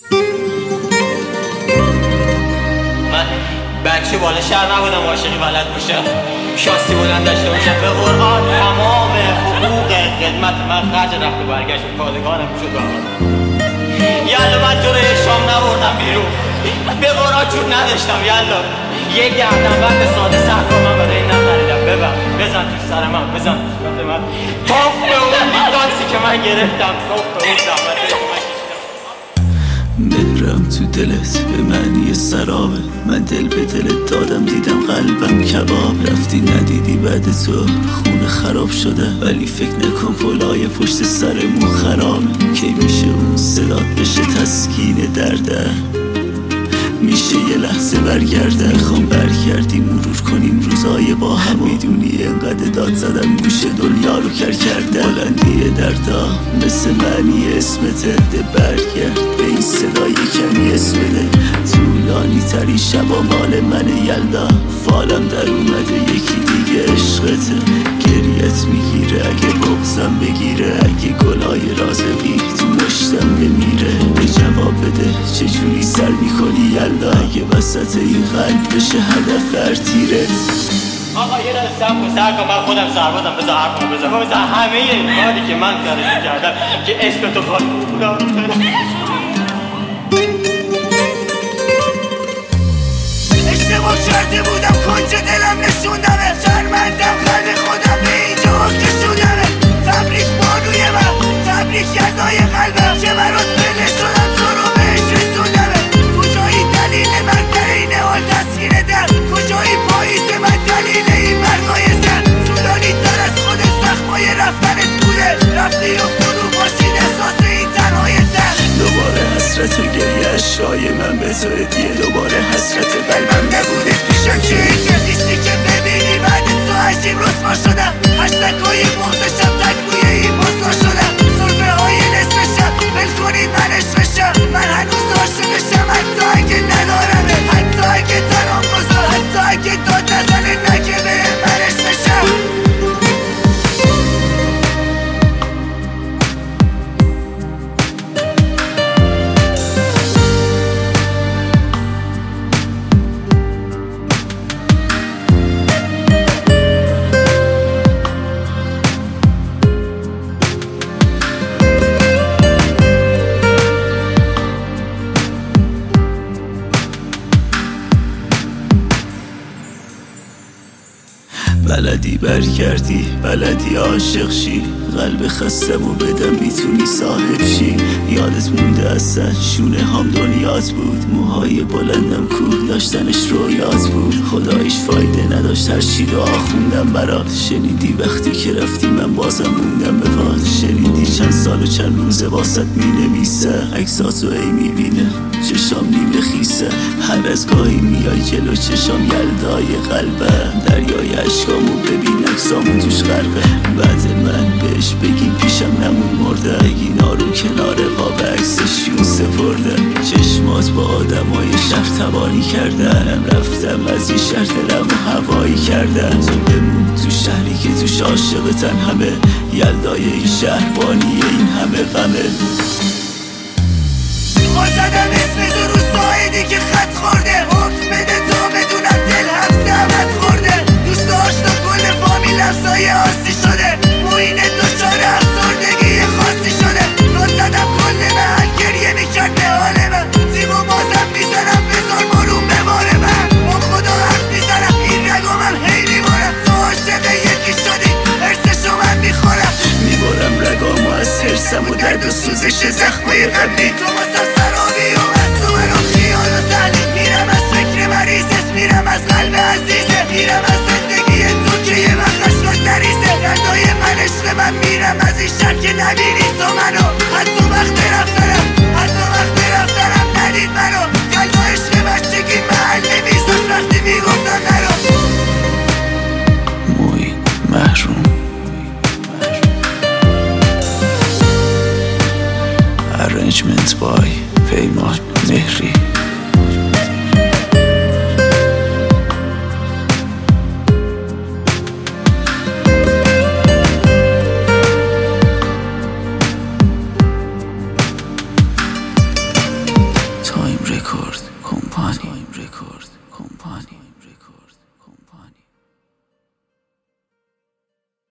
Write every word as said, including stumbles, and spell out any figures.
من بچه بالا شهر نبودم عاشقی بلد باشم، شاستی بلند داشته باشم. به قرآن تمام حقوق خدمت من خرج رفت و برگشت پادگانم شد بابا. یالا من تو رو شام نبردم بیرون، به قرآن چون نداشتم. یالا یه گردن بند ساده سرکا من برای این نخریدم. ببر بزن تو سر من، بزن تو صورت من، توف به اون دیدانسی که من گرفتم، توف به اون زحمتی که من مهرم تو دلت به معنی سرابه، من دل به دلت دادم دیدم قلبم کباب. رفتی ندیدی بعد تو خونه خراب شده، ولی فکر نکن پلای پشت سرمون خرابه. کی میشه اون صدات بشه تسکین درده، میشه یه لحظه برگرده. میخوام برگردیم مرور کنیم روزای با هم، میدونی انقدر داد زدم گوش دنیا رو کر کرده. بلندی دردا مثل معنی اسمته، ده برگرد به این صدای کمی اسمده. طولانی تری شبا مال من یلدا، فالم در اومده یکی دیگه عشقته. گریت میگیره اگه بغزم بگیره، اگه گلای رازقی تو مشتم بمیره. به جواب بده چجوری سر میکنی یلدا، اگه وسط این قلب بشه هدف در تیره. آقا یه دل سم کن سر کن، من خودم سربازم، بذار حرفم بزنم. بذار همه این کاری که من سرشون کردم که اسم تو کار بودم. اشتباه کرده بودم کنج دلم نشوندمه، شرمندم خلق خودم به اینجا کشوندمه. تبریک بانوی من، تبریک یلدای قلبم که برات بله شدم تو رو بهش رسوندمه. کجایی دلیل من در این حال تسکین در، کجایی پاییز من دلیل این برگای سر. طولانی تر از خود سخمای رفتنت بوده، رفتی و فرو باشید احساس این تنهای تر. دوباره حسرت و گریه اشکای من به تو هدیه، دوباره حسرت قلبم نبوده پیشم که این نیستی که ببینی بعد تو عجیب رسوا شدم. هشتگای بغزشم تکوی این بسا شدم، صرفه های نصف شب بل کنید من عشقشم. من هنوز عاشقشم حتی اگه ندارمه، حتی اگه تنام گذار، حتی اگه داد نزنه نگه به من عشقشم. بلدی برگردی، بلدی عاشق شی، قلب خستم و بدم میتونی صاحب شی. یادت مونده اصلا شونه هم دنیات بود، موهای بلندم کوه داشتنش رویات بود. خدایش فایده نداشت هر چی دعا خوندم برات. شنیدی وقتی که رفتی من بازم موندم به پات. شنیدی چند سال و چند روزه واسط مینویسه، عکساتو ای میبینه چشام نیمه خیسه. هر از گاهی میای جلو چشام یلدای قلبم، دریای عشقامو ببین عکسامون توش غرقه. بعد من بهش بگیم پیشم نمون مرده، بگی نارو کنار قاب عکسشون سپرده. چشمات با آدمای شهر تبانی کردن، رفتم از این شهر دلم و هوایی کردن. تو بمون تو شهری که توش عاشقتن همه، یلدای این شهر بانی این همه غمه. خواستم اسم تو رو سایدی که خط خورده، حکم بده تو بدونم دل هم زحمت خورده. دوست آشنا کل فامیل افزای آسی شده، موین دوچار افسردگی خاصی شده. رو زدم کل محل گریه میکرد به حال من، زیبا بازم میزنم بذار بارون بباره من. با خدا حرف میزنم این رگامم هی میبارم، تو عاشق یکی شدی حرسشو من میخورم. میبارم رگامو از حرسم و درد و سوزش زخمای قبلی. تو واسم سرابی و از تو برام خیال و تحلیل، میرم از فکر مریضت، میرم از قلب عزیزه، میرم از زندگی تو که یه وقت عشقات نریزه. گردای من عشق من، میرم از این شهر که نبینی تو منو. حتی وقت رفتنم، حتی وقت رفتنم ندید منو. گلد و عشق بچگی محل نمیزد وقتی میگفتم نرو. موین محروم Arrangement by پیمان مهری.